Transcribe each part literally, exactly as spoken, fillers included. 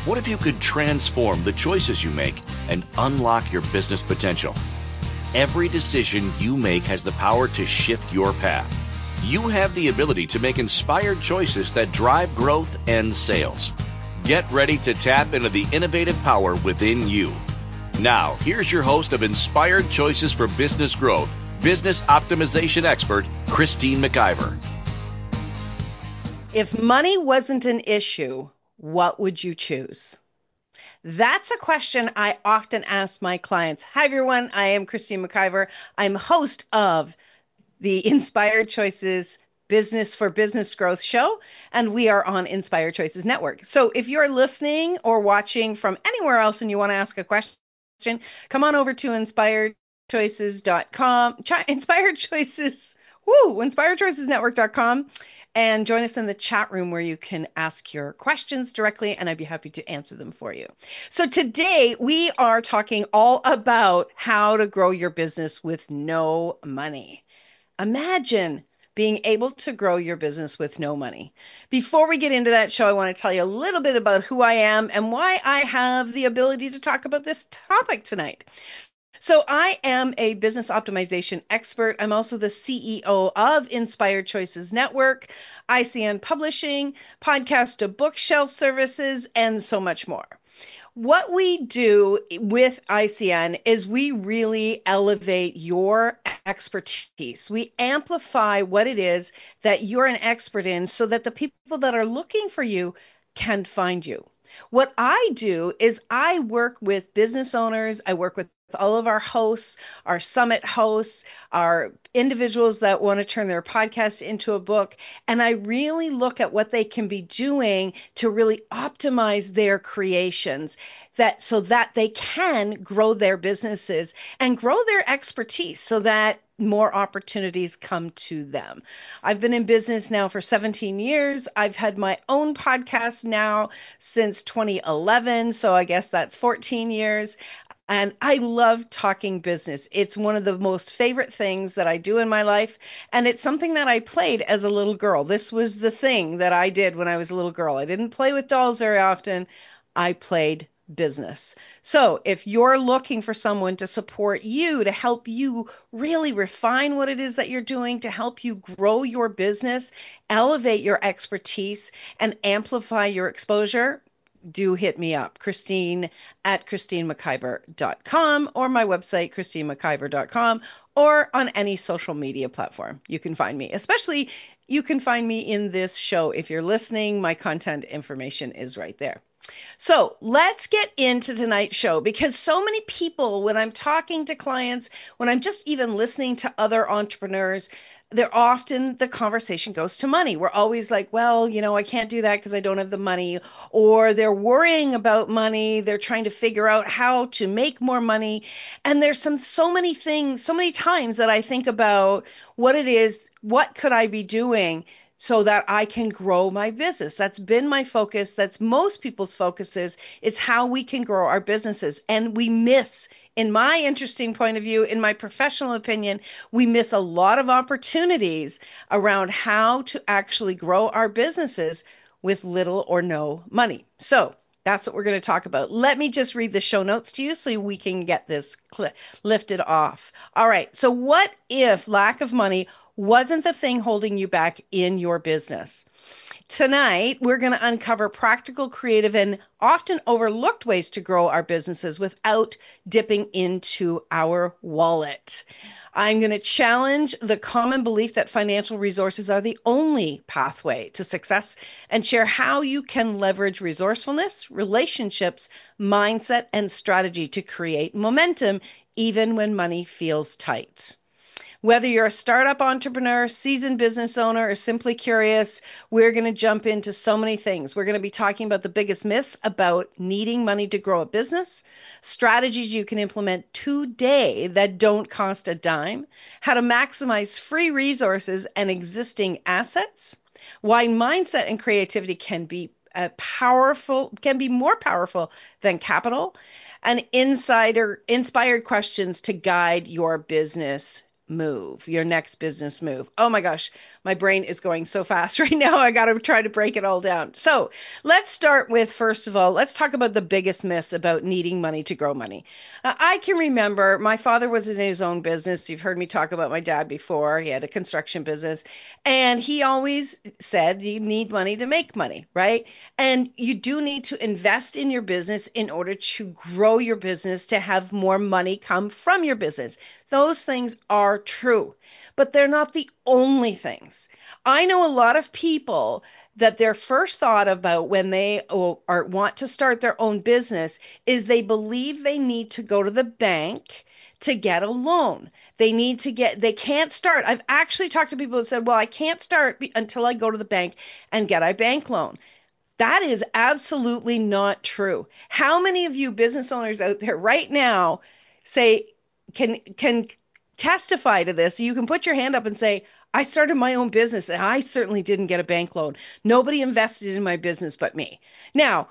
What if you could transform the choices you make and unlock your business potential? Every decision you make has the power to shift your path. You have the ability to make inspired choices that drive growth and sales. Get ready to tap into the innovative power within you. Now, here's your host of Inspired Choices for Business Growth, business optimization expert, Christine McIver. If money wasn't an issue, what would you choose? That's a question I often ask my clients. Hi, everyone. I am Christine McIver. I'm host of the Inspired Choices Business for Business Growth show, and we are on Inspired Choices Network. So if you're listening or watching from anywhere else and you want to ask a question, come on over to inspired choices dot com, Inspired Choices, woo, inspired choices network dot com. And join us in the chat room where you can ask your questions directly, and I'd be happy to answer them for you. So today we are talking all about how to grow your business with no money. Imagine being able to grow your business with no money. Before we get into that show, I want to tell you a little bit about who I am and why I have the ability to talk about this topic tonight. So I am a business optimization expert. I'm also the C E O of Inspired Choices Network, I C N Publishing, Podcast to Bookshelf Services, and so much more. What we do with I C N is we really elevate your expertise. We amplify what it is that you're an expert in so that the people that are looking for you can find you. What I do is I work with business owners. I work with all of our hosts, our summit hosts, our individuals that want to turn their podcast into a book. And I really look at what they can be doing to really optimize their creations that so that they can grow their businesses and grow their expertise so that more opportunities come to them. I've been in business now for seventeen years. I've had my own podcast now since twenty eleven. So I guess that's fourteen years. And I love talking business. It's one of the most favorite things that I do in my life. And it's something that I played as a little girl. This was the thing that I did when I was a little girl. I didn't play with dolls very often. I played business. So if you're looking for someone to support you, to help you really refine what it is that you're doing, to help you grow your business, elevate your expertise, and amplify your exposure, do hit me up, Christine at christine mciver dot com or my website, christine mciver dot com, or on any social media platform. You can find me, especially you can find me in this show. If you're listening, my contact information is right there. So let's get into tonight's show because so many people, when I'm talking to clients, when I'm just even listening to other entrepreneurs, they're often the conversation goes to money. We're always like, well, you know, I can't do that because I don't have the money, or they're worrying about money. They're trying to figure out how to make more money. And there's some so many things, so many times that I think about what it is, what could I be doing so that I can grow my business. That's been my focus. That's most people's focuses is how we can grow our businesses. And we miss, in my interesting point of view, in my professional opinion, we miss a lot of opportunities around how to actually grow our businesses with little or no money. So that's what we're going to talk about. Let me just read the show notes to you so we can get this cl- lifted off. All right. So what if lack of money wasn't the thing holding you back in your business? Tonight, we're going to uncover practical, creative, and often overlooked ways to grow our businesses without dipping into our wallet. I'm going to challenge the common belief that financial resources are the only pathway to success and share how you can leverage resourcefulness, relationships, mindset, and strategy to create momentum even when money feels tight. Whether you're a startup entrepreneur, seasoned business owner, or simply curious, we're going to jump into so many things. We're going to be talking about the biggest myths about needing money to grow a business, strategies you can implement today that don't cost a dime, how to maximize free resources and existing assets, why mindset and creativity can be a powerful, can be more powerful than capital, and insider inspired questions to guide your business move, your next business move. Oh my gosh, my brain is going so fast right now. I got to try to break it all down. So let's start with, first of all, let's talk about the biggest myths about needing money to grow money. Uh, I can remember my father was in his own business. You've heard me talk about my dad before. He had a construction business, and he always said you need money to make money, right? And you do need to invest in your business in order to grow your business, to have more money come from your business. Those things are true, but they're not the only things. I know a lot of people that their first thought about when they or, or want to start their own business is they believe they need to go to the bank to get a loan. They need to get, they can't start. I've actually talked to people that said, well, I can't start until I go to the bank and get a bank loan. That is absolutely not true. How many of you business owners out there right now say, can can testify to this? You can put your hand up and say, I started my own business and I certainly didn't get a bank loan. Nobody invested in my business but me. Now,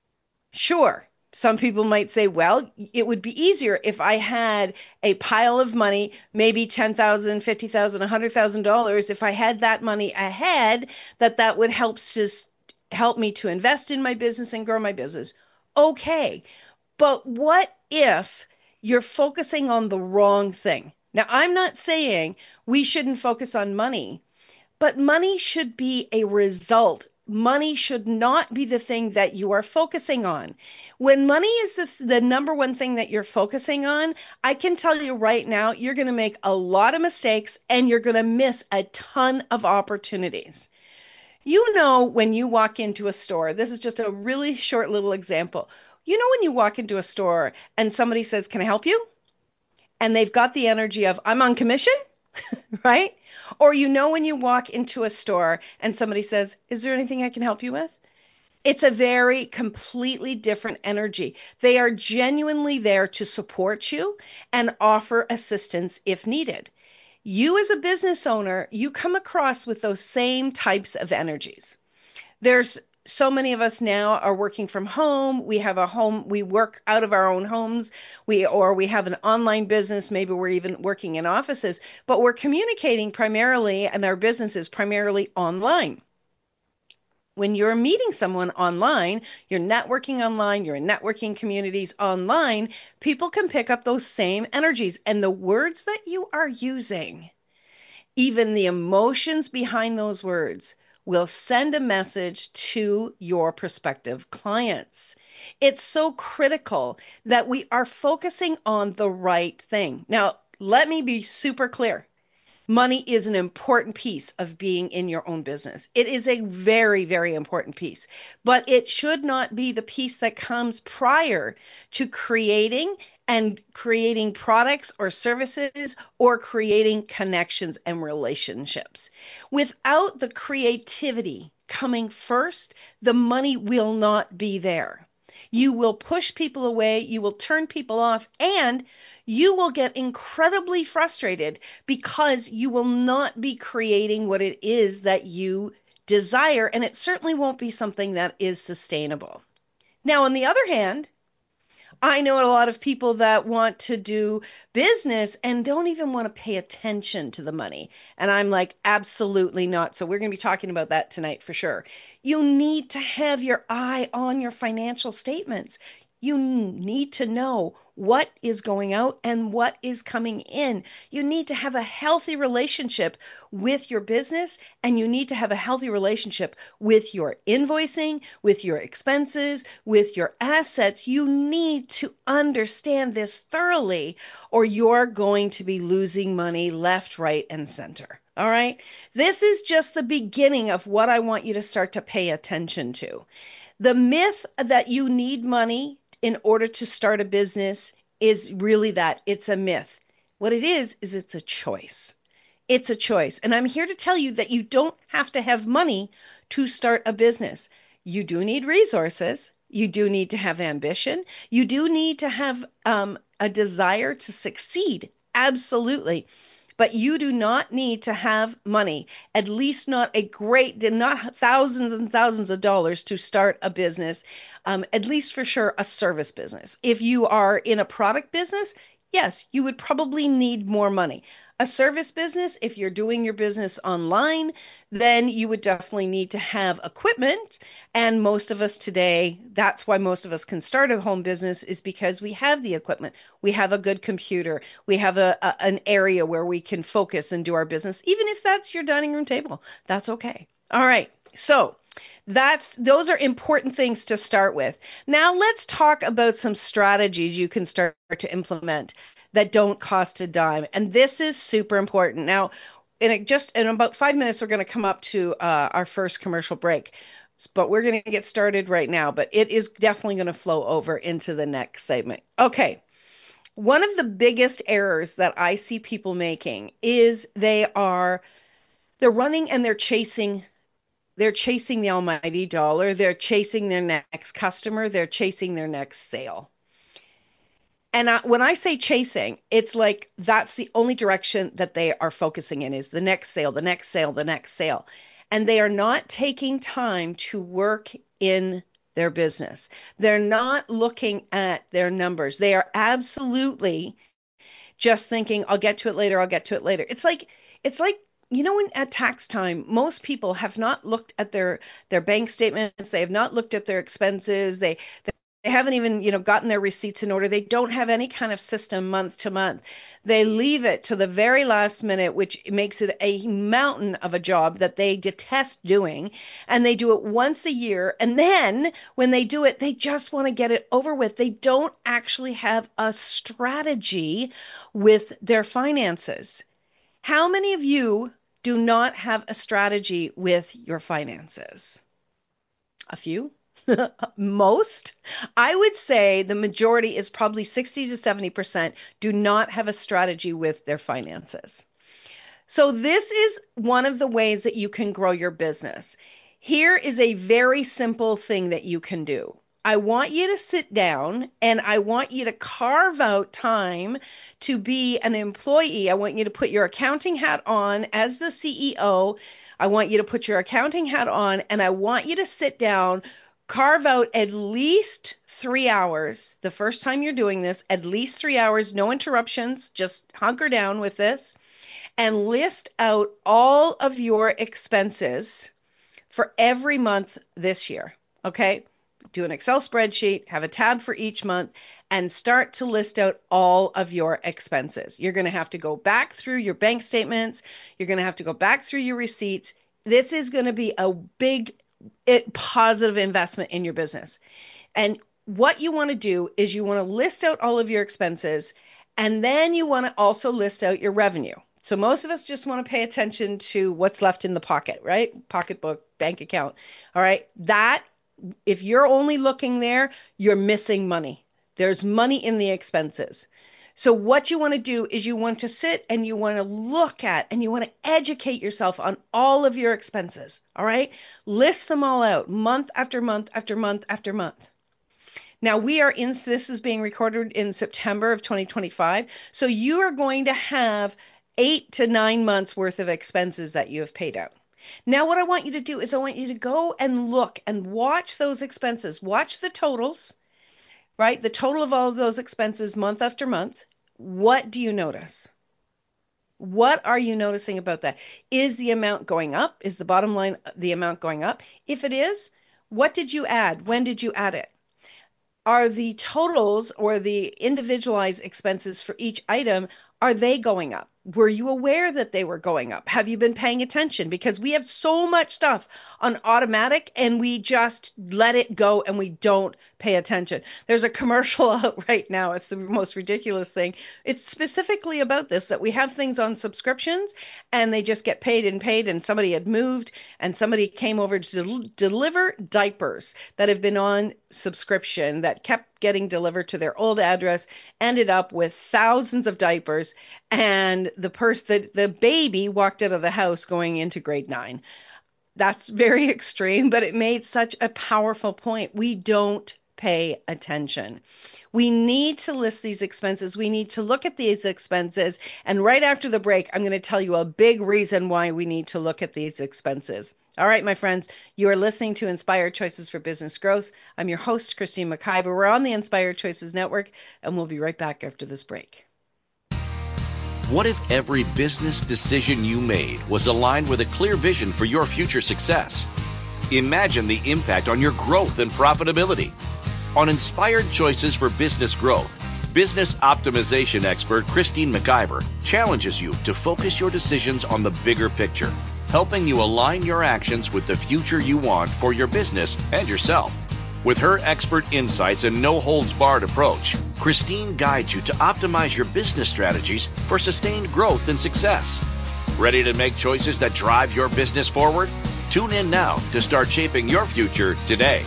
sure, some people might say, well, it would be easier if I had a pile of money, maybe ten thousand dollars, fifty thousand dollars, one hundred thousand dollars. If I had that money ahead, that that would help to help me to invest in my business and grow my business. Okay, but what if you're focusing on the wrong thing? Now, I'm not saying we shouldn't focus on money, but money should be a result. Money should not be the thing that you are focusing on. When money is the, the number one thing that you're focusing on, I can tell you right now, you're going to make a lot of mistakes and you're going to miss a ton of opportunities. You know, when you walk into a store, this is just a really short little example. You know, when you walk into a store and somebody says, can I help you? And they've got the energy of, I'm on commission, right? Or you know, when you walk into a store and somebody says, is there anything I can help you with? It's a very completely different energy. They are genuinely there to support you and offer assistance if needed. You as a business owner, you come across with those same types of energies. There's so many of us now are working from home. We have a home, we work out of our own homes, we or we have an online business, maybe we're even working in offices, but we're communicating primarily, and our business is primarily online. When you're meeting someone online, you're networking online, you're in networking communities online, people can pick up those same energies. And the words that you are using, even the emotions behind those words, will send a message to your prospective clients. It's so critical that we are focusing on the right thing. Now, let me be super clear. Money is an important piece of being in your own business. It is a very, very important piece, but it should not be the piece that comes prior to creating and creating products or services or creating connections and relationships. Without the creativity coming first, the money will not be there. You will push people away, you will turn people off, and you will get incredibly frustrated because you will not be creating what it is that you desire, and it certainly won't be something that is sustainable. Now, on the other hand, I know a lot of people that want to do business and don't even want to pay attention to the money. And I'm like, absolutely not. So we're going to be talking about that tonight for sure. You need to have your eye on your financial statements. You need to know what is going out and what is coming in. You need to have a healthy relationship with your business, and you need to have a healthy relationship with your invoicing, with your expenses, with your assets. You need to understand this thoroughly, or you're going to be losing money left, right, and center. All right? This is just the beginning of what I want you to start to pay attention to. The myth that you need money in order to start a business is really that. It's a myth. What it is, is it's a choice. It's a choice. And I'm here to tell you that you don't have to have money to start a business. You do need resources. You do need to have ambition. You do need to have um, a desire to succeed. Absolutely. But you do not need to have money, at least not a great, not thousands and thousands of dollars to start a business, um, at least for sure a service business. If you are in a product business, yes, you would probably need more money. A service business, if you're doing your business online, then you would definitely need to have equipment. And most of us today, that's why most of us can start a home business, is because we have the equipment. We have a good computer. We have a, a an area where we can focus and do our business. Even if that's your dining room table, that's okay. All right. So that's those are important things to start with. Now let's talk about some strategies you can start to implement that don't cost a dime. And this is super important. Now, in a, just in about five minutes, we're going to come up to uh, our first commercial break. But we're going to get started right now. But it is definitely going to flow over into the next segment. Okay. One of the biggest errors that I see people making is they are they're running and they're chasing they're chasing the almighty dollar. They're chasing their next customer. They're chasing their next sale. And I, when I say chasing, it's like that's the only direction that they are focusing in is the next sale, the next sale, the next sale. And they are not taking time to work in their business. They're not looking at their numbers. They are absolutely just thinking, I'll get to it later, I'll get to it later. It's like, it's like, you know, when at tax time, most people have not looked at their, their bank statements. They have not looked at their expenses. They, they haven't even, you know, gotten their receipts in order. They don't have any kind of system month to month. They leave it to the very last minute, which makes it a mountain of a job that they detest doing. And they do it once a year. And then when they do it, they just want to get it over with. They don't actually have a strategy with their finances. How many of you do not have a strategy with your finances? A few? Most? I would say the majority is probably sixty to seventy percent do not have a strategy with their finances. So this is one of the ways that you can grow your business. Here is a very simple thing that you can do. I want you to sit down and I want you to carve out time to be an employee. I want you to put your accounting hat on as the C E O. I want you to put your accounting hat on and I want you to sit down, carve out at least three hours. The first time you're doing this, at least three hours, no interruptions, just hunker down with this and list out all of your expenses for every month this year. Okay? Do an Excel spreadsheet, have a tab for each month, and start to list out all of your expenses. You're going to have to go back through your bank statements. You're going to have to go back through your receipts. This is going to be a big it, positive investment in your business. And what you want to do is you want to list out all of your expenses, and then you want to also list out your revenue. So most of us just want to pay attention to what's left in the pocket, right? Pocketbook, bank account. All right. That, if you're only looking there, you're missing money. There's money in the expenses. So what you want to do is you want to sit and you want to look at and you want to educate yourself on all of your expenses. All right. List them all out month after month after month after month. Now we are in, this is being recorded in September of twenty twenty-five. So you are going to have eight to nine months worth of expenses that you have paid out. Now what I want you to do is I want you to go and look and watch those expenses. Watch the totals, right? The total of all of those expenses month after month. What do you notice? What are you noticing about that? Is the amount going up? Is the bottom line the amount going up? If it is, what did you add? When did you add it? Are the totals or the individualized expenses for each item, are they going up? Were you aware that they were going up? Have you been paying attention? Because we have so much stuff on automatic and we just let it go and we don't pay attention. There's a commercial out right now. It's the most ridiculous thing. It's specifically about this, that we have things on subscriptions and they just get paid and paid, and somebody had moved and somebody came over to del- deliver diapers that have been on subscription that kept getting delivered to their old address, ended up with thousands of diapers, and the person, the, the baby walked out of the house going into grade nine. That's very extreme, but it made such a powerful point. We don't pay attention. We need to list these expenses. We need to look at these expenses. And right after the break, I'm going to tell you a big reason why we need to look at these expenses. All right, my friends, you are listening to Inspired Choices for Business Growth. I'm your host, Christine McIver. We're on the Inspired Choices Network, and we'll be right back after this break. What if every business decision you made was aligned with a clear vision for your future success? Imagine the impact on your growth and profitability. On Inspired Choices for Business Growth, business optimization expert Christine McIver challenges you to focus your decisions on the bigger picture, helping you align your actions with the future you want for your business and yourself. With her expert insights and no-holds-barred approach, Christine guides you to optimize your business strategies for sustained growth and success. Ready to make choices that drive your business forward? Tune in now to start shaping your future today.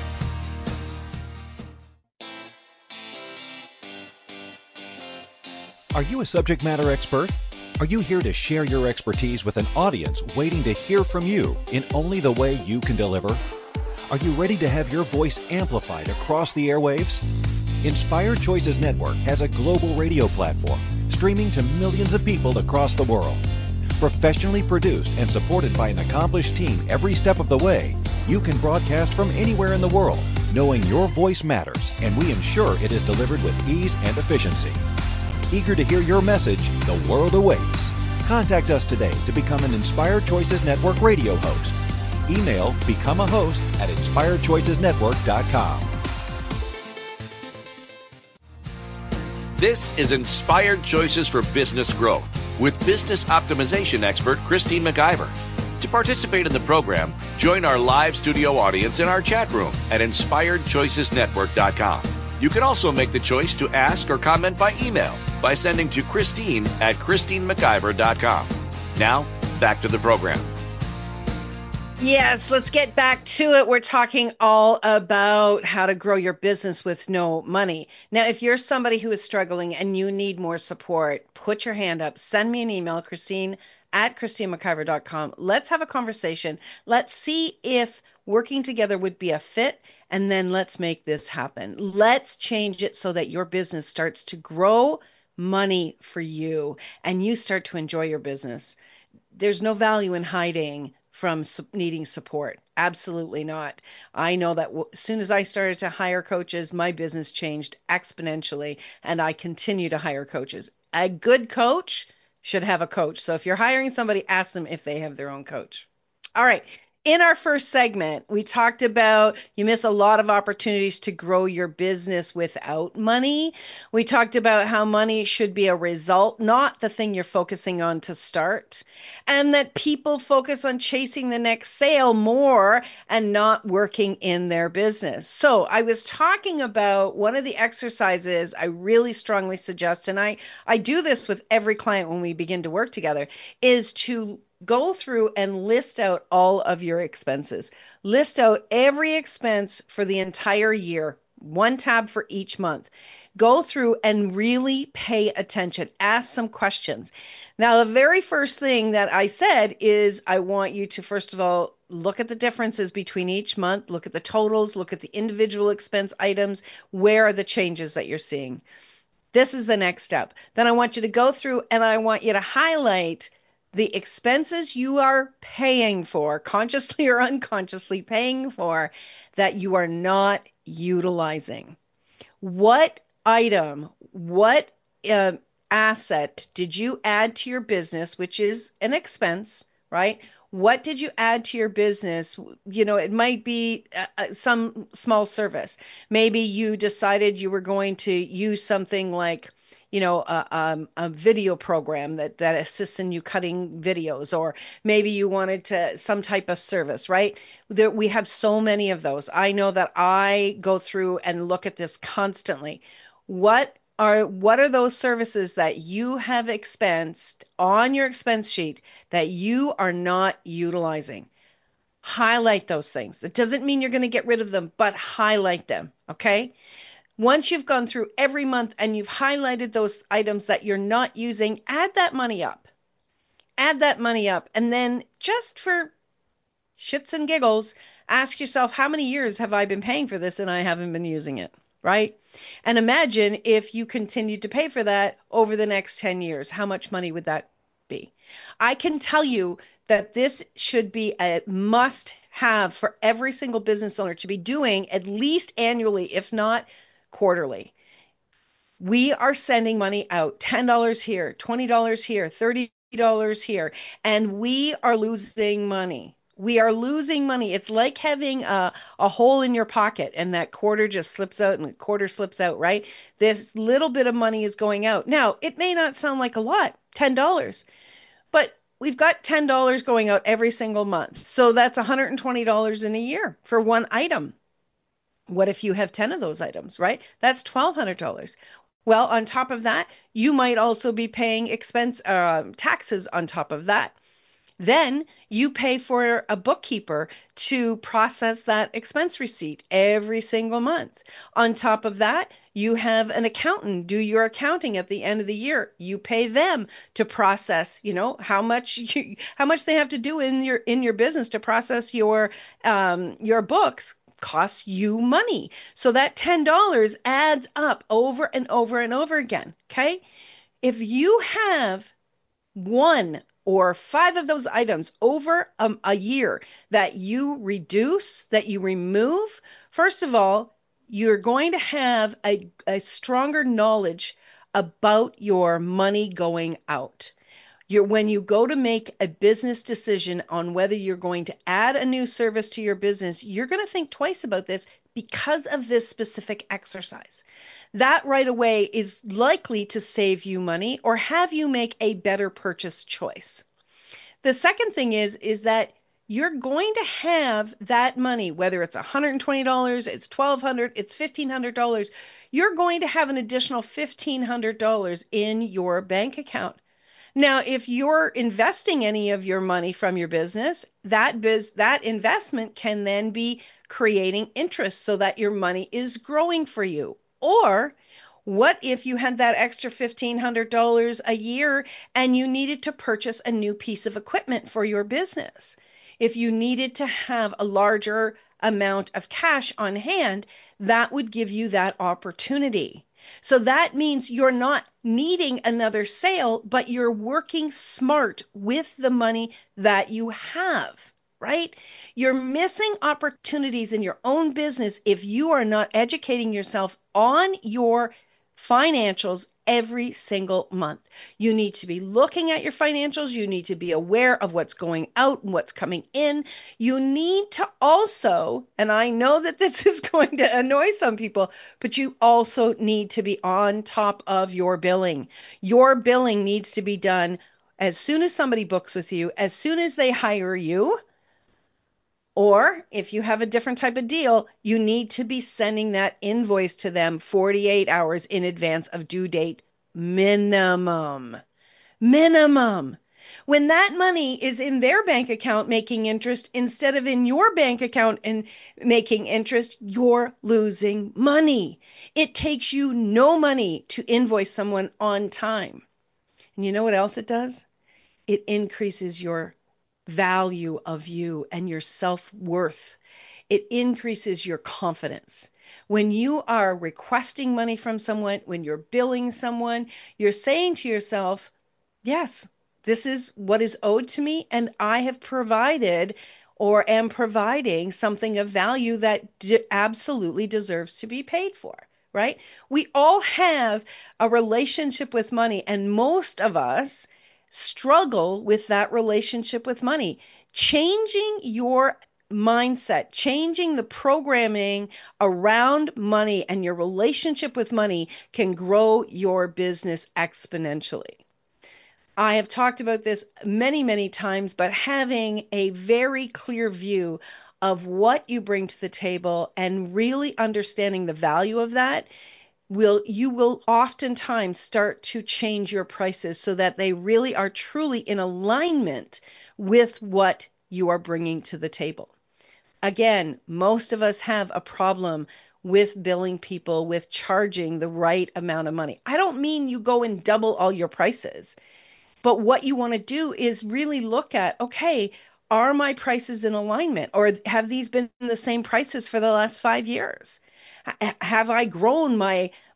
Are you a subject matter expert? Are you here to share your expertise with an audience waiting to hear from you in only the way you can deliver? Are you ready to have your voice amplified across the airwaves? Inspired Choices Network has a global radio platform streaming to millions of people across the world. Professionally produced and supported by an accomplished team every step of the way, you can broadcast from anywhere in the world, knowing your voice matters, and we ensure it is delivered with ease and efficiency. Eager to hear your message, the world awaits. Contact us today to become an Inspired Choices Network radio host. Email become a host at inspired choices network dot com. This is Inspired Choices for Business Growth with business optimization expert Christine McIver. To participate in the program, join our live studio audience in our chat room at inspired choices network dot com. You can also make the choice to ask or comment by email by sending to Christine at christine mciver dot com. Now, back to the program. Yes, let's get back to it. We're talking all about how to grow your business with no money. Now, if you're somebody who is struggling and you need more support, put your hand up. Send me an email, Christine at christine mciver dot com. Let's have a conversation. Let's see if working together would be a fit, and then let's make this happen. Let's change it so that your business starts to grow money for you and you start to enjoy your business. There's no value in hiding from needing support. Absolutely not. I know that w- as soon as I started to hire coaches, my business changed exponentially, and I continue to hire coaches. A good coach should have a coach. So if you're hiring somebody, ask them if they have their own coach. All right. In our first segment, we talked about you miss a lot of opportunities to grow your business without money. We talked about how money should be a result, not the thing you're focusing on to start, and that people focus on chasing the next sale more and not working in their business. So I was talking about one of the exercises I really strongly suggest, and I, I do this with every client when we begin to work together, is to go through and list out all of your expenses. List out every expense for the entire year, one tab for each month. Go through and really pay attention. Ask some questions. Now, the very first thing that I said is I want you to, first of all, look at the differences between each month, look at the totals, look at the individual expense items. Where are the changes that you're seeing? This is the next step. Then I want you to go through and I want you to highlight the expenses you are paying for, consciously or unconsciously paying for, that you are not utilizing. What item, what uh, asset did you add to your business, which is an expense, right? What did you add to your business? You know, it might be uh, some small service. Maybe you decided you were going to use something like, you know, a, um, a video program that, that assists in you cutting videos, or maybe you wanted to some type of service, right? There, we have so many of those. I know that I go through and look at this constantly. What are what are those services that you have expensed on your expense sheet that you are not utilizing? Highlight those things. That doesn't mean you're going to get rid of them, but highlight them, okay? Once you've gone through every month and you've highlighted those items that you're not using, add that money up. Add that money up. And then just for shits and giggles, ask yourself, how many years have I been paying for this and I haven't been using it, right? And imagine if you continued to pay for that over the next ten years, how much money would that be? I can tell you that this should be a must have for every single business owner to be doing at least annually, if not quarterly. We are sending money out, ten dollars here, twenty dollars here, thirty dollars here, and we are losing money. We are losing money. It's like having a, a hole in your pocket and that quarter just slips out and the quarter slips out, right? This little bit of money is going out. Now, it may not sound like a lot, ten dollars, but we've got ten dollars going out every single month. So that's one hundred twenty dollars in a year for one item. What if you have ten of those items, right? That's twelve hundred dollars. Well, on top of that, you might also be paying expense uh, taxes on top of that. Then you pay for a bookkeeper to process that expense receipt every single month. On top of that, you have an accountant do your accounting at the end of the year. You pay them to process, you know, how much you, how much they have to do in your in your business to process your um, your books. Costs you money. So that ten dollars adds up over and over and over again. Okay. If you have one or five of those items over a, a year that you reduce, that you remove, first of all, you're going to have a, a stronger knowledge about your money going out. You're, when you go to make a business decision on whether you're going to add a new service to your business, you're going to think twice about this because of this specific exercise. That right away is likely to save you money or have you make a better purchase choice. The second thing is, is that you're going to have that money, whether it's one hundred twenty dollars, it's twelve hundred dollars, it's fifteen hundred dollars, you're going to have an additional fifteen hundred dollars in your bank account. Now, if you're investing any of your money from your business, that biz, that investment can then be creating interest so that your money is growing for you. Or what if you had that extra fifteen hundred dollars a year and you needed to purchase a new piece of equipment for your business? If you needed to have a larger amount of cash on hand, that would give you that opportunity. So that means you're not needing another sale, but you're working smart with the money that you have, right? You're missing opportunities in your own business if you are not educating yourself on your financials every single month. You need to be looking at your financials. You need to be aware of what's going out and what's coming in. You need to also, and I know that this is going to annoy some people, but you also need to be on top of your billing. Your billing needs to be done as soon as somebody books with you, as soon as they hire you. Or if you have a different type of deal, you need to be sending that invoice to them forty-eight hours in advance of due date minimum. Minimum. When that money is in their bank account making interest instead of in your bank account and making interest, you're losing money. It takes you no money to invoice someone on time. And you know what else it does? It increases your value of you and your self-worth. It increases your confidence. When you are requesting money from someone, when you're billing someone, you're saying to yourself, yes, this is what is owed to me, and I have provided or am providing something of value that d- absolutely deserves to be paid for, right? We all have a relationship with money, and most of us struggle with that relationship with money. Changing your mindset, changing the programming around money and your relationship with money can grow your business exponentially. I have talked about this many, many times, but having a very clear view of what you bring to the table and really understanding the value of that will you will oftentimes start to change your prices so that they really are truly in alignment with what you are bringing to the table. Again, most of us have a problem with billing people, with charging the right amount of money. I don't mean you go and double all your prices, but what you want to do is really look at, okay, are my prices in alignment, or have these been the same prices for the last five years? Have I grown my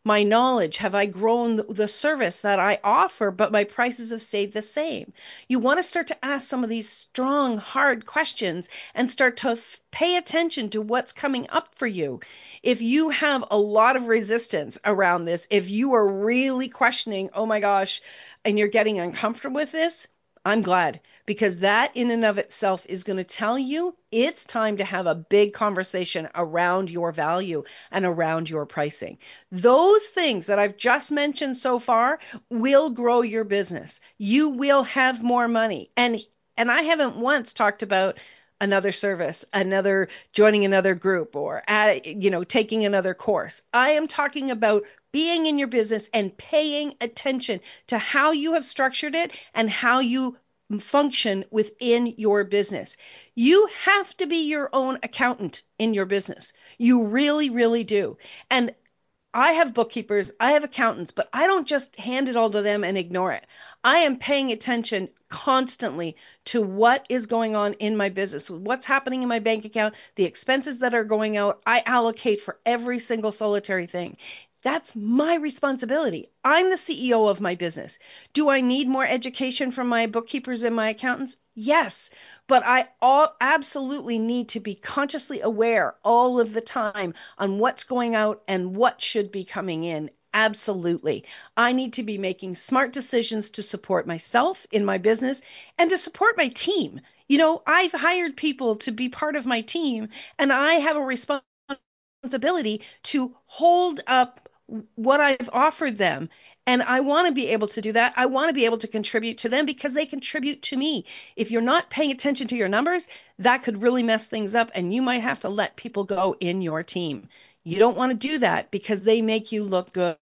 my knowledge? Have I grown the, the service that I offer, but my prices have stayed the same? You want to start to ask some of these strong, hard questions and start to f- pay attention to what's coming up for you. If you have a lot of resistance around this, if you are really questioning, oh my gosh, and you're getting uncomfortable with this, I'm glad, because that in and of itself is going to tell you it's time to have a big conversation around your value and around your pricing. Those things that I've just mentioned so far will grow your business. You will have more money. And and I haven't once talked about another service, another joining another group, or add, you know, taking another course. I am talking about being in your business and paying attention to how you have structured it and how you function within your business. You have to be your own accountant in your business. You really, really do. And I have bookkeepers, I have accountants, but I don't just hand it all to them and ignore it. I am paying attention constantly to what is going on in my business, what's happening in my bank account, the expenses that are going out. I allocate for every single solitary thing. That's my responsibility. I'm the C E O of my business. Do I need more education from my bookkeepers and my accountants? Yes, but I all absolutely need to be consciously aware all of the time on what's going out and what should be coming in. Absolutely. I need to be making smart decisions to support myself in my business and to support my team. You know, I've hired people to be part of my team, and I have a responsibility to hold up what I've offered them. And I want to be able to do that. I want to be able to contribute to them because they contribute to me. If you're not paying attention to your numbers, that could really mess things up, and you might have to let people go in your team. You don't want to do that because they make you look good.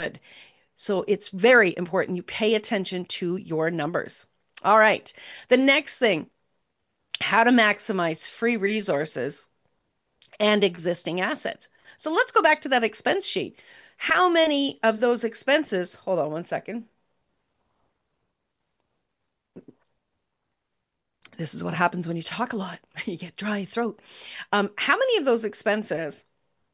So it's very important you pay attention to your numbers. All right. The next thing, how to maximize free resources and existing assets. So let's go back to that expense sheet. How many of those expenses, hold on one second. This is what happens when you talk a lot. You get dry throat. Um, how many of those expenses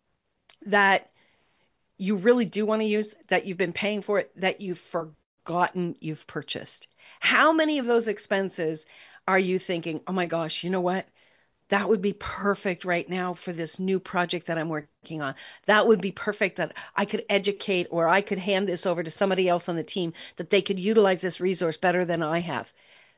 that you really do want to use, that you've been paying for it, that you've forgotten you've purchased? How many of those expenses are you thinking, oh my gosh, you know what? That would be perfect right now for this new project that I'm working on. That would be perfect that I could educate, or I could hand this over to somebody else on the team that they could utilize this resource better than I have.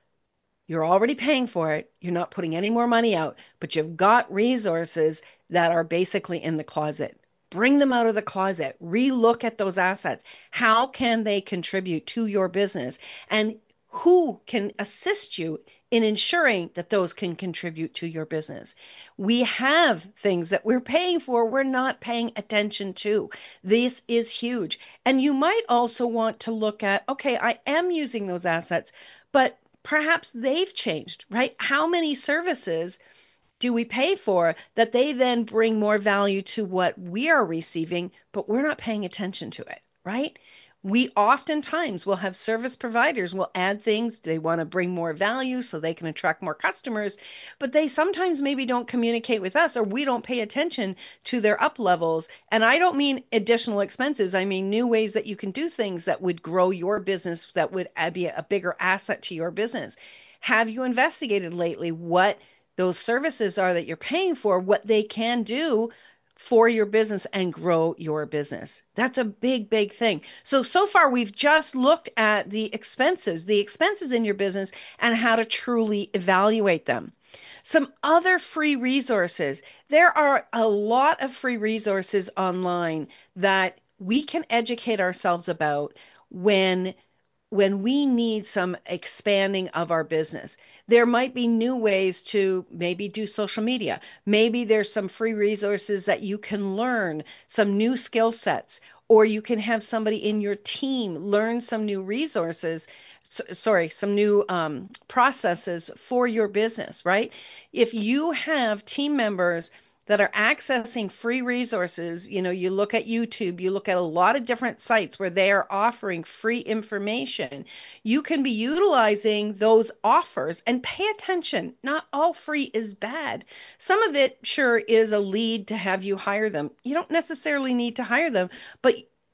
You're already paying for it. You're not putting any more money out, but you've got resources that are basically in the closet. Bring them out of the closet. Relook at those assets. How can they contribute to your business? And who can assist you in ensuring that those can contribute to your business? We have things that we're paying for, we're not paying attention to. This is huge. And you might also want to look at, okay, I am using those assets, but perhaps they've changed, right? How many services do we pay for that they then bring more value to what we are receiving, but we're not paying attention to it, right? We oftentimes will have service providers will add things. They want to bring more value so they can attract more customers, but they sometimes maybe don't communicate with us, or we don't pay attention to their up levels. And I don't mean additional expenses. I mean new ways that you can do things that would grow your business, that would be a bigger asset to your business. Have you investigated lately what those services are that you're paying for, what they can do for your business and grow your business? That's a big, big thing. So, so far we've just looked at the expenses, the expenses in your business and how to truly evaluate them. Some other free resources. There are a lot of free resources online that we can educate ourselves about when when we need some expanding of our business. There might be new ways to maybe do social media. Maybe there's some free resources that you can learn, some new skill sets, or you can have somebody in your team learn some new resources, so, sorry, some new um, processes for your business, right? If you have team members that are accessing free resources, you know, you look at YouTube, you look at a lot of different sites where they are offering free information, you can be utilizing those offers and pay attention. Not all free is bad. Some of it sure is a lead to have you hire them. You don't necessarily need to hire them, but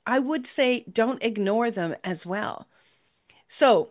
I would say don't ignore them as well. So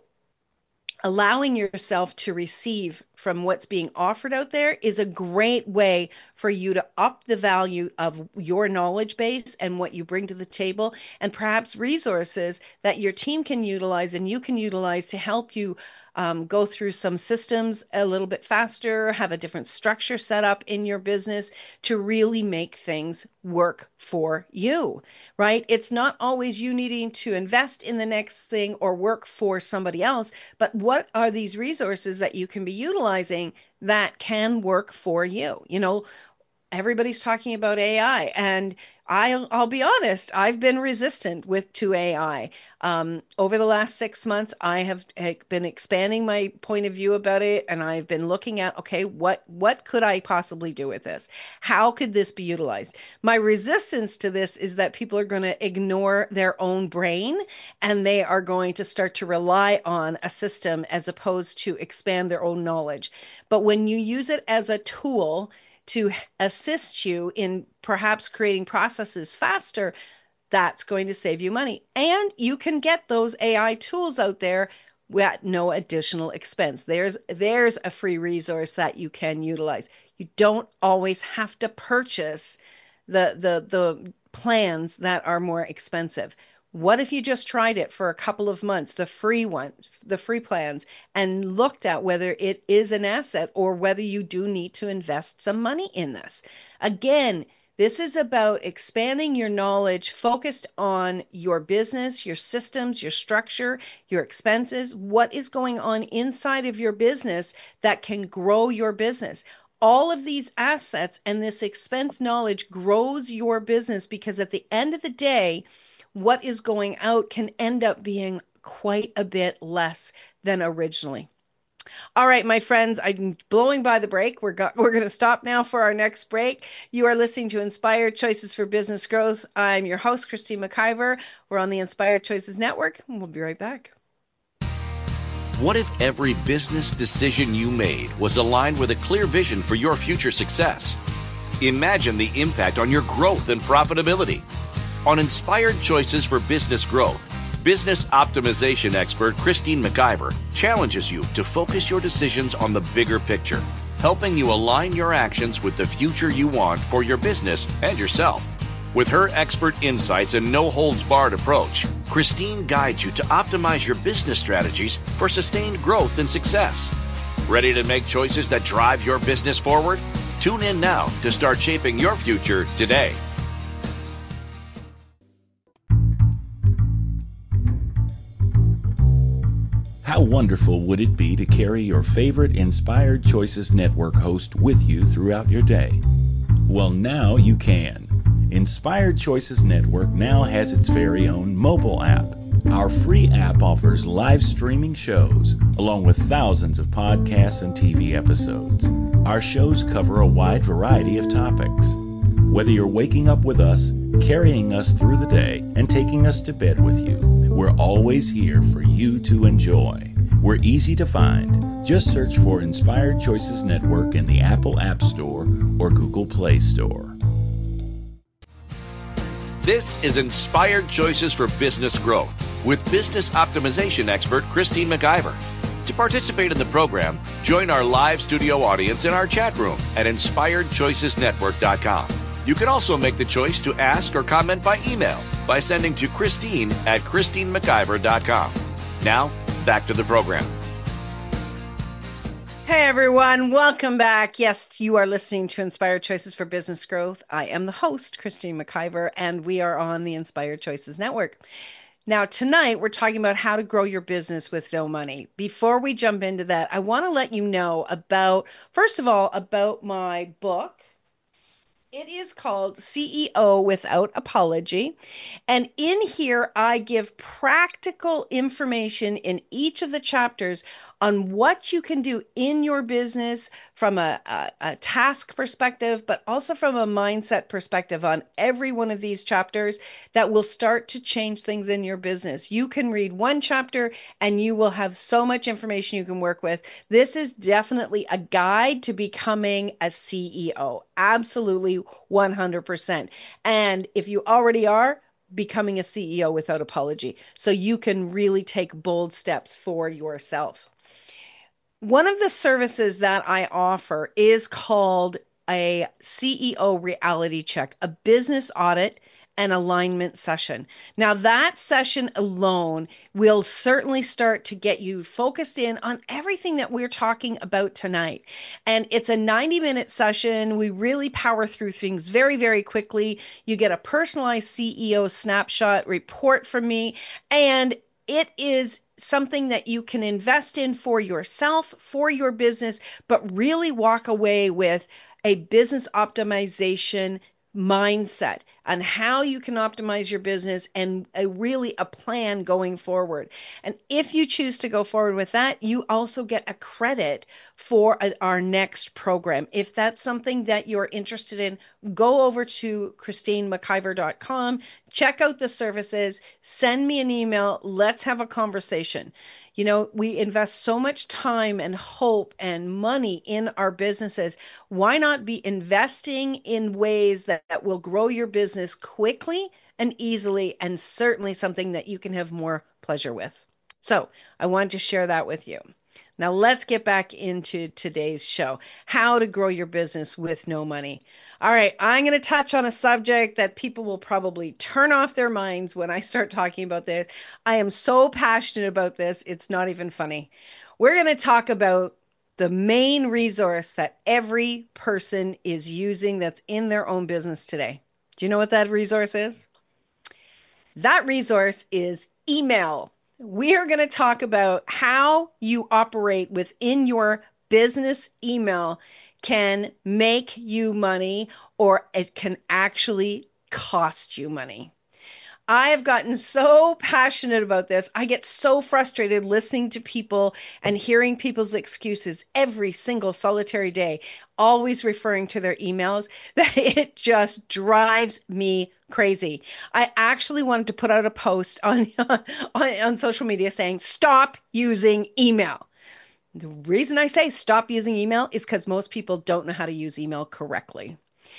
allowing yourself to receive from what's being offered out there is a great way for you to up the value of your knowledge base and what you bring to the table, and perhaps resources that your team can utilize and you can utilize to help you um, go through some systems a little bit faster, have a different structure set up in your business to really make things work for you, right? It's not always you needing to invest in the next thing or work for somebody else, but what are these resources that you can be utilizing that can work for you? You know, everybody's talking about A I, and I'll, I'll be honest, I've been resistant with to A I. Um, over the last six months, I have been expanding my point of view about it, and I've been looking at, okay, what what could I possibly do with this? How could this be utilized? My resistance to this is that people are going to ignore their own brain, and they are going to start to rely on a system as opposed to expand their own knowledge. But when you use it as a tool to assist you in perhaps creating processes faster, that's going to save you money. And you can get those A I tools out there at no additional expense. There's there's a free resource that you can utilize. You don't always have to purchase the the the plans that are more expensive. What if you just tried it for a couple of months, the free ones, the free plans, and looked at whether it is an asset or whether you do need to invest some money in this? Again, this is about expanding your knowledge focused on your business, your systems, your structure, your expenses, what is going on inside of your business that can grow your business. All of these assets and this expense knowledge grows your business, because at the end of the day, what is going out can end up being quite a bit less than originally. All right, my friends, I'm blowing by the break. We're, go- we're going to stop now for our next break. You are listening to Inspired Choices for Business Growth. I'm your host, Christine McIver. We're on the Inspired Choices Network, and we'll be right back. What if every business decision you made was aligned with a clear vision for your future success? Imagine the impact on your growth and profitability. On Inspired Choices for Business Growth, business optimization expert Christine McIver challenges you to focus your decisions on the bigger picture, helping you align your actions with the future you want for your business and yourself. With her expert insights and no-holds-barred approach, Christine guides you to optimize your business strategies for sustained growth and success. Ready to make choices that drive your business forward? Tune in now to start shaping your future today. How wonderful would it be to carry your favorite Inspired Choices Network host with you throughout your day? Well, now you can. Inspired Choices Network now has its very own mobile app. Our free app offers live streaming shows, along with thousands of podcasts and T V episodes. Our shows cover a wide variety of topics. Whether you're waking up with us, carrying us through the day, and taking us to bed with you, we're always here for you to enjoy. We're easy to find. Just search for Inspired Choices Network in the Apple App Store or Google Play Store. This is Inspired Choices for Business Growth with business optimization expert Christine McIver. To participate in the program, join our live studio audience in our chat room at inspired choices network dot com. You can also make the choice to ask or comment by email by sending to Christine at christine mciver dot com. Now, back to the program. Hey everyone, welcome back. Yes, you are listening to Inspired Choices for Business Growth. I am the host, Christine McIver, and we are on the Inspired Choices Network. Now, tonight we're talking about how to grow your business with no money. Before we jump into that, I want to let you know about, first of all, about my book. It is called C E O Without Apology. And in here, I give practical information in each of the chapters on what you can do in your business from a, a, a task perspective, but also from a mindset perspective on every one of these chapters that will start to change things in your business. You can read one chapter and you will have so much information you can work with. This is definitely a guide to becoming a C E O. Absolutely one hundred percent. And if you already are, becoming a C E O without apology, so you can really take bold steps for yourself. One of the services that I offer is called a C E O reality check, a business audit and alignment session. Now, that session alone will certainly start to get you focused in on everything that we're talking about tonight. And it's a ninety minute session. We really power through things very, very quickly. You get a personalized C E O snapshot report from me, and it is something that you can invest in for yourself, for your business, but really walk away with a business optimization mindset on how you can optimize your business and a really a plan going forward. And if you choose to go forward with that, you also get a credit for a, our next program. If that's something that you're interested in, go over to christine mciver dot com, check out the services, send me an email, let's have a conversation. You know, we invest so much time and hope and money in our businesses. Why not be investing in ways that, that will grow your business quickly and easily, and certainly something that you can have more pleasure with? So I wanted to share that with you. Now let's get back into today's show, how to grow your business with no money. All right, I'm going to touch on a subject that people will probably turn off their minds when I start talking about this. I am so passionate about this, it's not even funny. We're going to talk about the main resource that every person is using that's in their own business today. Do you know what that resource is? That resource is email. We are going to talk about how you operate within your business email can make you money, or it can actually cost you money. I have gotten so passionate about this. I get so frustrated listening to people and hearing people's excuses every single solitary day, always referring to their emails, that it just drives me crazy. I actually wanted to put out a post on, on, on social media saying, stop using email. The reason I say stop using email is because most people don't know how to use email correctly.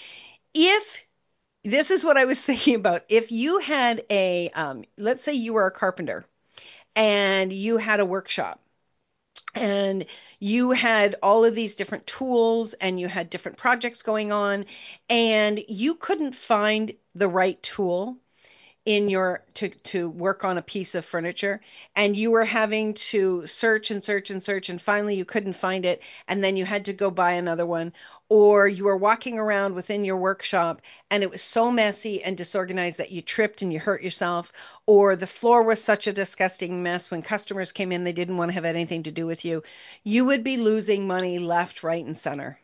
If This is what I was thinking about. If you had a, um, let's say you were a carpenter and you had a workshop and you had all of these different tools and you had different projects going on and you couldn't find the right tool in your to to work on a piece of furniture, and you were having to search and search and search, and finally you couldn't find it, and then you had to go buy another one, or you were walking around within your workshop and it was so messy and disorganized that you tripped and you hurt yourself, or the floor was such a disgusting mess when customers came in they didn't want to have anything to do with you, you would be losing money left, right, and center.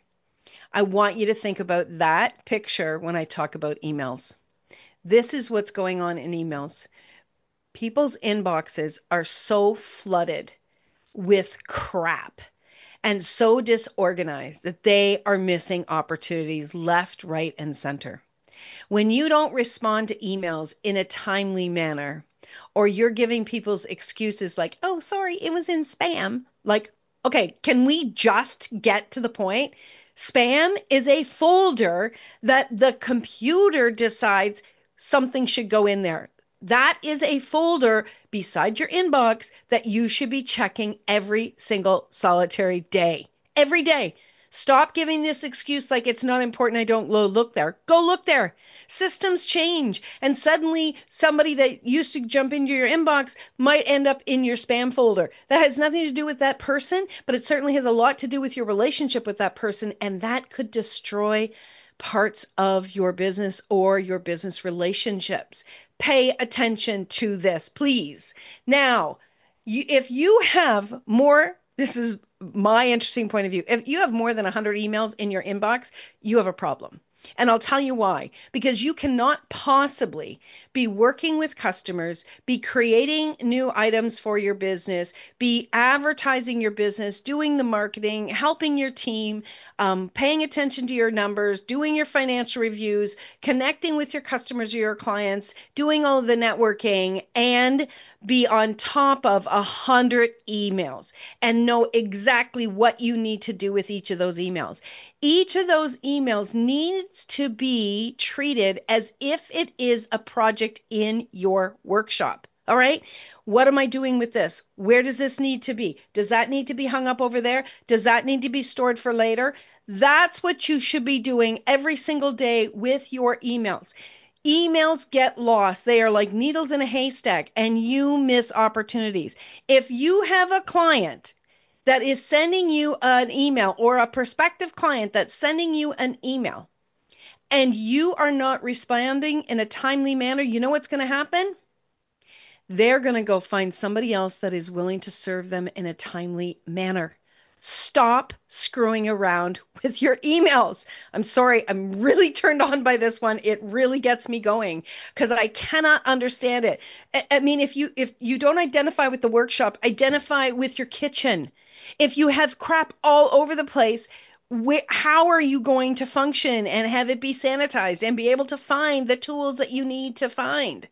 I want you to think about that picture when I talk about emails. This is what's going on in emails. People's inboxes are so flooded with crap and so disorganized that they are missing opportunities left, right, and center. When you don't respond to emails in a timely manner, or you're giving people's excuses like, oh, sorry, it was in spam. Like, okay, can we just get to the point? Spam is a folder that the computer decides something should go in there. That is a folder beside your inbox that you should be checking every single solitary day. Every day. Stop giving this excuse like it's not important, I don't look there. Go look there. Systems change, and suddenly somebody that used to jump into your inbox might end up in your spam folder. That has nothing to do with that person, but it certainly has a lot to do with your relationship with that person, and that could destroy parts of your business or your business relationships. Pay attention to this, please. Now, you, if you have more, this is my interesting point of view. If you have more than one hundred emails in your inbox, you have a problem. And I'll tell you why. Because you cannot possibly be working with customers, be creating new items for your business, be advertising your business, doing the marketing, helping your team, um, paying attention to your numbers, doing your financial reviews, connecting with your customers or your clients, doing all of the networking, and be on top of a hundred emails and know exactly what you need to do with each of those emails. Each of those emails needs to be treated as if it is a project in your workshop. All right. What am I doing with this? Where does this need to be? Does that need to be hung up over there? Does that need to be stored for later? That's what you should be doing every single day with your emails. Emails get lost. They are like needles in a haystack, and you miss opportunities. If you have a client that is sending you an email, or a prospective client that's sending you an email, and you are not responding in a timely manner, you know what's going to happen? They're going to go find somebody else that is willing to serve them in a timely manner. Stop screwing around with your emails. I'm sorry, I'm really turned on by this one. It really gets me going because I cannot understand it. I, I mean, if you if you don't identify with the workshop, identify with your kitchen. If you have crap all over the place, wh- how are you going to function and have it be sanitized and be able to find the tools that you need to find?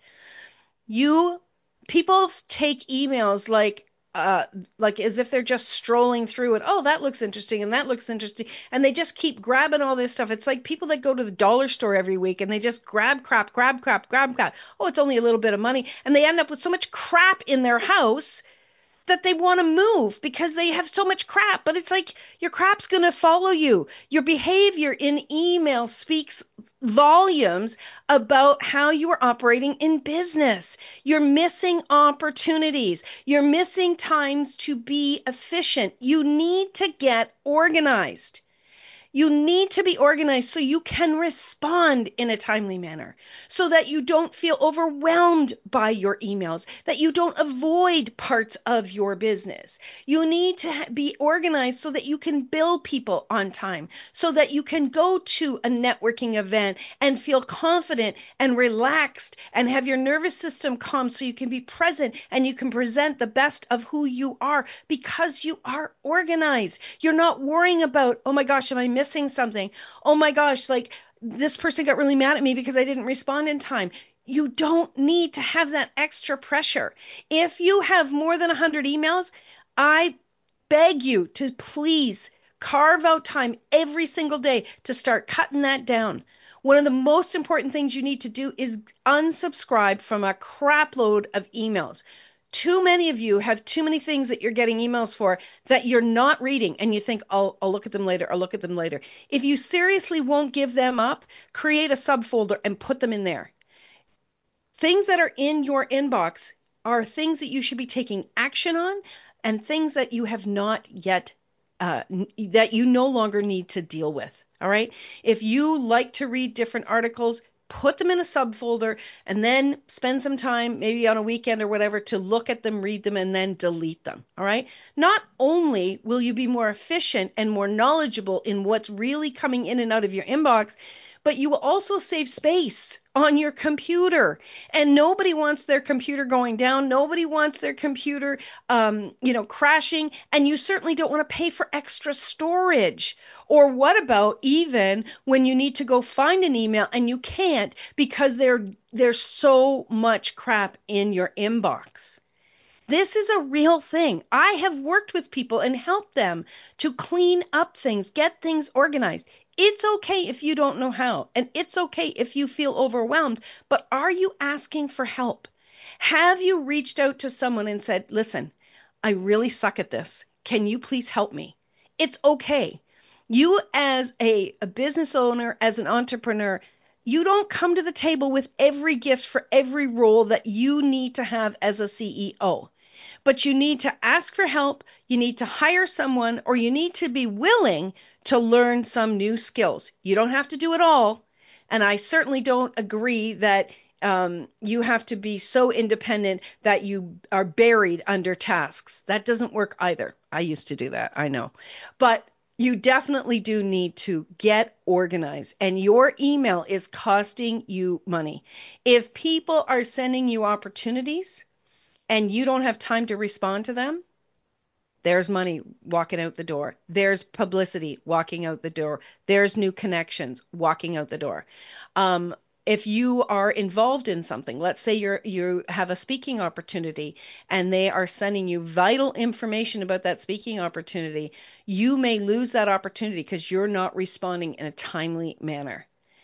You people take emails like uh like as if they're just strolling through it. Oh, that looks interesting and that looks interesting. And they just keep grabbing all this stuff. It's like people that go to the dollar store every week and they just grab crap, grab crap, grab crap. Oh, it's only a little bit of money. And they end up with so much crap in their house that they want to move because they have so much crap. But it's like your crap's going to follow you. Your behavior in email speaks volumes about how you are operating in business. You're missing opportunities. You're missing times to be efficient. You need to get organized. You need to be organized so you can respond in a timely manner, so that you don't feel overwhelmed by your emails, that you don't avoid parts of your business. You need to be organized so that you can bill people on time, so that you can go to a networking event and feel confident and relaxed and have your nervous system calm so you can be present and you can present the best of who you are because you are organized. You're not worrying about, oh my gosh, am I missing something? Oh my gosh, like this person got really mad at me because I didn't respond in time. You don't need to have that extra pressure. If you have more than one hundred emails, I beg you to please carve out time every single day to start cutting that down. One of the most important things you need to do is unsubscribe from a crap load of emails. Too many of you have too many things that you're getting emails for that you're not reading, and you think, I'll, I'll look at them later, I'll look at them later. If you seriously won't give them up, create a subfolder and put them in there. Things that are in your inbox are things that you should be taking action on, and things that you have not yet, uh, that you no longer need to deal with. All right. If you like to read different articles, put them in a subfolder and then spend some time, maybe on a weekend or whatever, to look at them, read them, and then delete them. All right. Not only will you be more efficient and more knowledgeable in what's really coming in and out of your inbox, but you will also save space on your computer. And nobody wants their computer going down. Nobody wants their computer, um, you know, crashing. And you certainly don't want to pay for extra storage. Or what about even when you need to go find an email and you can't because there, there's so much crap in your inbox? This is a real thing. I have worked with people and helped them to clean up things, get things organized. It's okay if you don't know how, and it's okay if you feel overwhelmed, but are you asking for help? Have you reached out to someone and said, listen, I really suck at this. Can you please help me? It's okay. You as a, a business owner, as an entrepreneur, you don't come to the table with every gift for every role that you need to have as a C E O. But you need to ask for help, you need to hire someone, or you need to be willing to learn some new skills. You don't have to do it all. And I certainly don't agree that um, you have to be so independent that you are buried under tasks. That doesn't work either. I used to do that, I know. But you definitely do need to get organized, and your email is costing you money. If people are sending you opportunities and you don't have time to respond to them, there's money walking out the door. There's publicity walking out the door. There's new connections walking out the door. Um, if you are involved in something, let's say you're you have a speaking opportunity and they are sending you vital information about that speaking opportunity, you may lose that opportunity because you're not responding in a timely manner.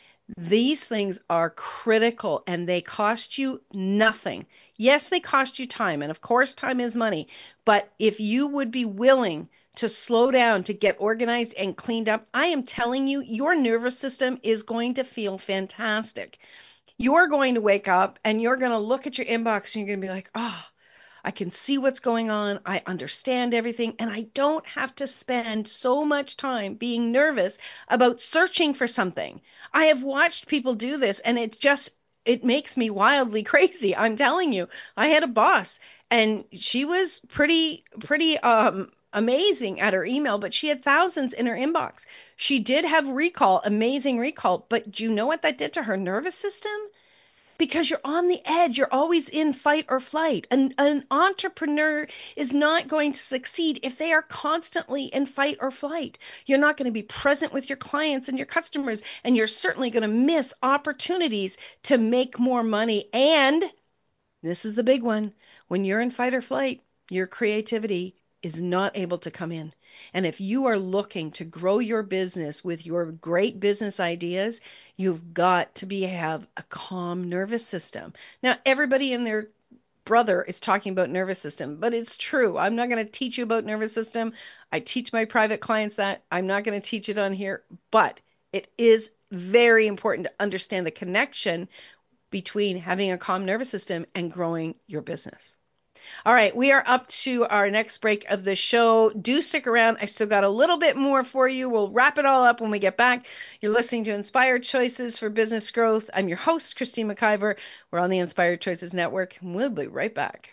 These things are critical and they cost you nothing. Yes, they cost you time, and of course time is money, but if you would be willing to slow down, to get organized and cleaned up, I am telling you, your nervous system is going to feel fantastic. You're going to wake up and you're going to look at your inbox and you're going to be like, oh, I can see what's going on. I understand everything. And I don't have to spend so much time being nervous about searching for something. I have watched people do this and it just, it makes me wildly crazy. I'm telling you, I had a boss and she was pretty, pretty, um, amazing at her email, but she had thousands in her inbox. She did have recall, amazing recall, but do you know what that did to her nervous system? Because you're on the edge. You're always in fight or flight. An, an entrepreneur is not going to succeed if they are constantly in fight or flight. You're not going to be present with your clients and your customers, and you're certainly going to miss opportunities to make more money. And this is the big one. When you're in fight or flight, your creativity is not able to come in. And if you are looking to grow your business with your great business ideas, you've got to be have a calm nervous system. Now, everybody and their brother is talking about nervous system, but it's true. I'm not going to teach you about nervous system. I teach my private clients that. I'm not going to teach it on here, but it is very important to understand the connection between having a calm nervous system and growing your business. All right, we are up to our next break of the show. Do stick around. I still got a little bit more for you. We'll wrap it all up when we get back. You're listening to Inspired Choices for Business Growth. I'm your host, Christine McIver. We're on the Inspired Choices Network, and we'll be right back.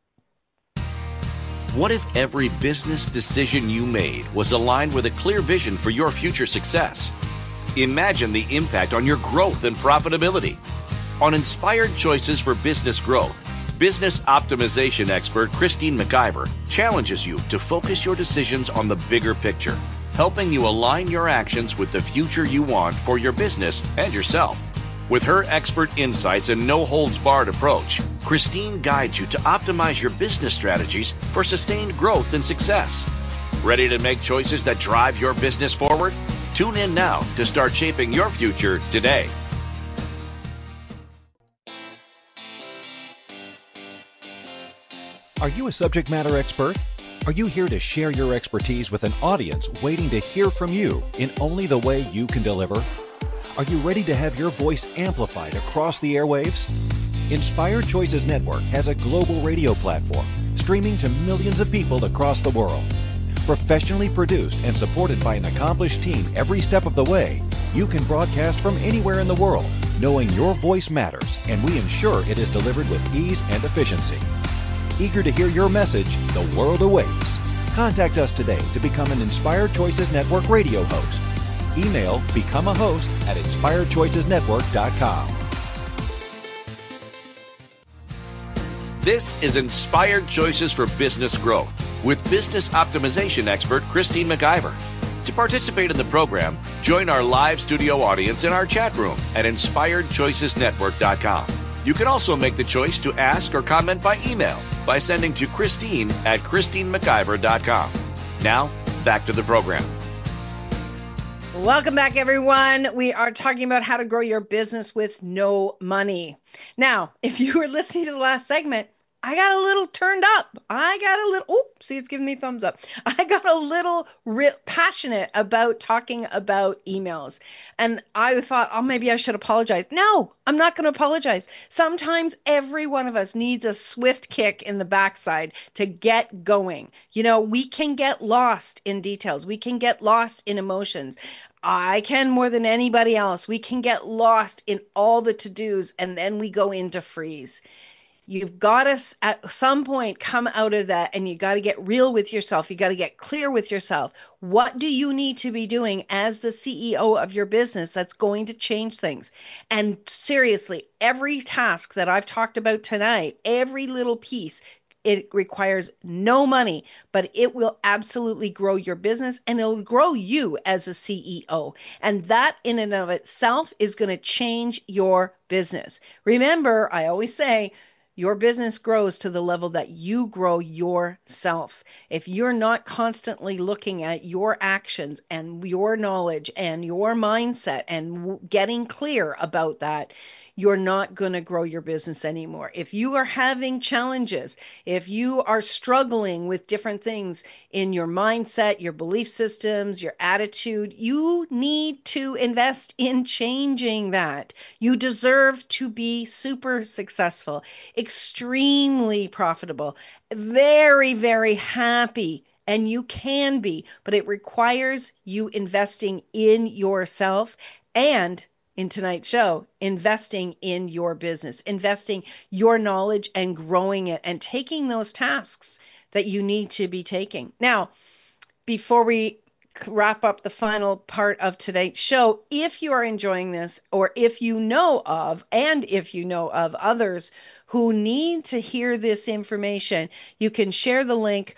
What if every business decision you made was aligned with a clear vision for your future success? Imagine the impact on your growth and profitability. On Inspired Choices for Business Growth, business optimization expert Christine McIver challenges you to focus your decisions on the bigger picture, helping you align your actions with the future you want for your business and yourself. With her expert insights and no-holds-barred approach, Christine guides you to optimize your business strategies for sustained growth and success. Ready to make choices that drive your business forward? Tune in now to start shaping your future today. Are you a subject matter expert? Are you here to share your expertise with an audience waiting to hear from you in only the way you can deliver? Are you ready to have your voice amplified across the airwaves? Inspired Choices Network has a global radio platform streaming to millions of people across the world. Professionally produced and supported by an accomplished team every step of the way, you can broadcast from anywhere in the world, knowing your voice matters, and we ensure it is delivered with ease and efficiency. Eager to hear your message, the world awaits. Contact us today to become an Inspired Choices Network radio host. Email become a host at inspired choices network dot com. This is Inspired Choices for Business Growth with business optimization expert Christine McIver. To participate in the program, join our live studio audience in our chat room at inspired choices network dot com. You can also make the choice to ask or comment by email by sending to Christine at christine mciver dot com. Now, back to the program. Welcome back, everyone. We are talking about how to grow your business with no money. Now, if you were listening to the last segment, I got a little turned up. I got a little, oh, see, it's giving me thumbs up. I got a little real passionate about talking about emails. And I thought, oh, maybe I should apologize. No, I'm not going to apologize. Sometimes every one of us needs a swift kick in the backside to get going. You know, we can get lost in details. We can get lost in emotions. I can more than anybody else. We can get lost in all the to-dos and then we go into freeze. You've got to, at some point, come out of that and you got to get real with yourself. You got to get clear with yourself. What do you need to be doing as the C E O of your business that's going to change things? And seriously, every task that I've talked about tonight, every little piece It requires no money, but it will absolutely grow your business and it'll grow you as a C E O. And that in and of itself is going to change your business. Remember, I always say, your business grows to the level that you grow yourself. If you're not constantly looking at your actions and your knowledge and your mindset and getting clear about that, you're not going to grow your business anymore. If you are having challenges, if you are struggling with different things in your mindset, your belief systems, your attitude, you need to invest in changing that. You deserve to be super successful, extremely profitable, very, very happy. And you can be, but it requires you investing in yourself and in tonight's show, investing in your business, investing your knowledge and growing it and taking those tasks that you need to be taking. Now, before we wrap up the final part of tonight's show, if you are enjoying this or if you know of, and if you know of others who need to hear this information, you can share the link.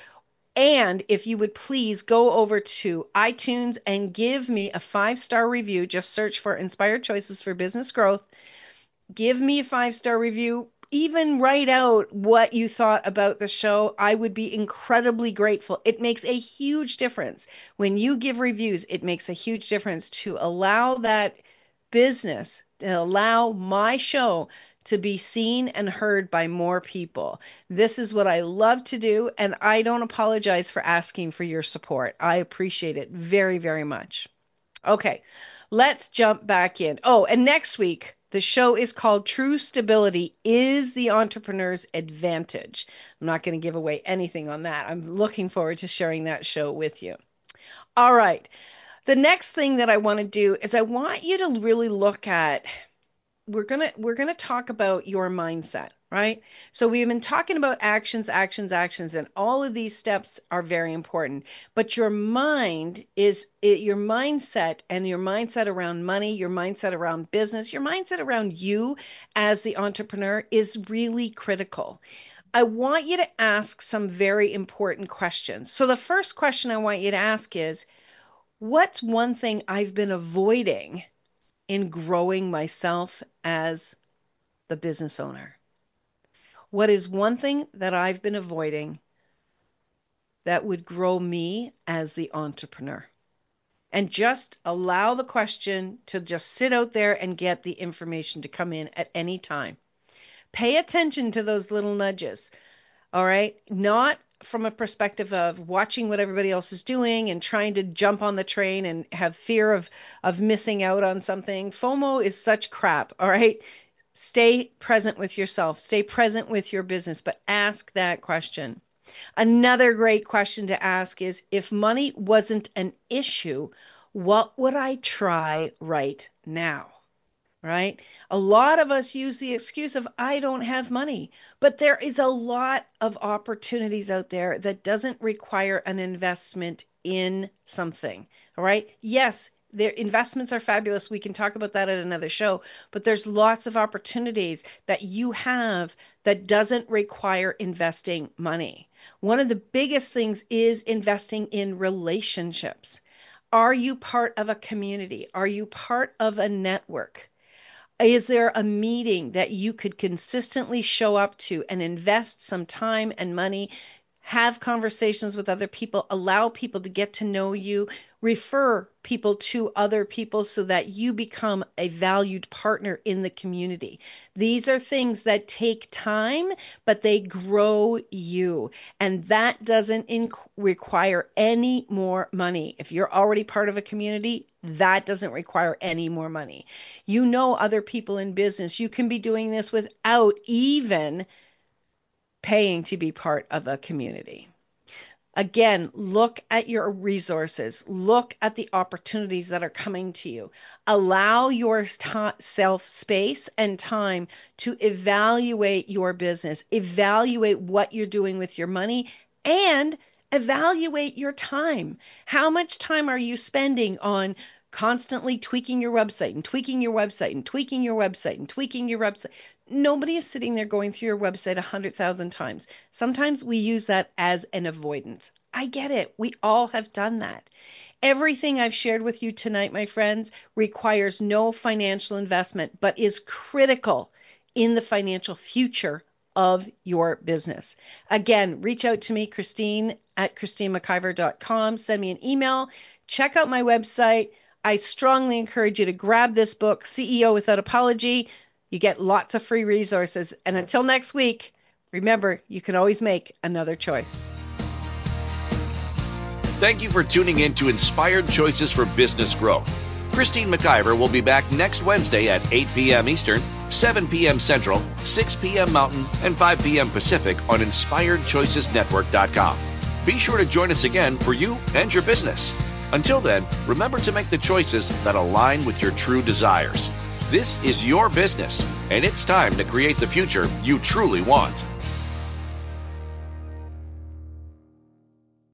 And if you would please go over to iTunes and give me a five-star review, just search for Inspired Choices for Business Growth. Give me a five-star review. Even write out what you thought about the show. I would be incredibly grateful. It makes a huge difference. When you give reviews, it makes a huge difference to allow that business, to allow my show to be seen and heard by more people. This is what I love to do, and I don't apologize for asking for your support. I appreciate it very, very much. Okay, let's jump back in. Oh, and next week, the show is called True Stability is the Entrepreneur's Advantage. I'm not going to give away anything on that. I'm looking forward to sharing that show with you. All right, the next thing that I want to do is I want you to really look at we're going to we're going to talk about your mindset, right? So we've been talking about actions, actions, actions, and all of these steps are very important. But your mind is it, your mindset and your mindset around money, your mindset around business, your mindset around you as the entrepreneur is really critical. I want you to ask some very important questions. So the first question I want you to ask is, what's one thing I've been avoiding in growing myself as the business owner? What is one thing that I've been avoiding that would grow me as the entrepreneur? And just allow the question to just sit out there and get the information to come in at any time. Pay attention to those little nudges, all right? Not from a perspective of watching what everybody else is doing and trying to jump on the train and have fear of, of missing out on something. FOMO is such crap, all right? Stay present with yourself. Stay present with your business, but ask that question. Another great question to ask is, if money wasn't an issue, what would I try right now? Right? A lot of us use the excuse of, I don't have money, but there is a lot of opportunities out there that doesn't require an investment in something. All right. Yes, their investments are fabulous. We can talk about that at another show, but there's lots of opportunities that you have that doesn't require investing money. One of the biggest things is investing in relationships. Are you part of a community? Are you part of a network? Is there a meeting that you could consistently show up to and invest some time and money, have conversations with other people, allow people to get to know you, refer people to other people so that you become a valued partner in the community? These are things that take time, but they grow you. And that doesn't inc- require any more money. If you're already part of a community, that doesn't require any more money. You know other people in business. You can be doing this without even paying to be part of a community. Again, look at your resources. Look at the opportunities that are coming to you. Allow yourself space and time to evaluate your business, evaluate what you're doing with your money, and evaluate your time. How much time are you spending on constantly tweaking your website and tweaking your website and tweaking your website and tweaking your website. Nobody is sitting there going through your website one hundred thousand times. Sometimes we use that as an avoidance. I get it. We all have done that. Everything I've shared with you tonight, my friends, requires no financial investment, but is critical in the financial future of your business. Again, reach out to me, Christine at christine mciver dot com. Send me an email. Check out my website. I strongly encourage you to grab this book, C E O Without Apology. You get lots of free resources. And until next week, remember, you can always make another choice. Thank you for tuning in to Inspired Choices for Business Growth. Christine McIver will be back next Wednesday at eight p.m. Eastern, seven p.m. Central, six p.m. Mountain, and five p.m. Pacific on inspired choices network dot com. Be sure to join us again for you and your business. Until then, remember to make the choices that align with your true desires. This is your business, and it's time to create the future you truly want.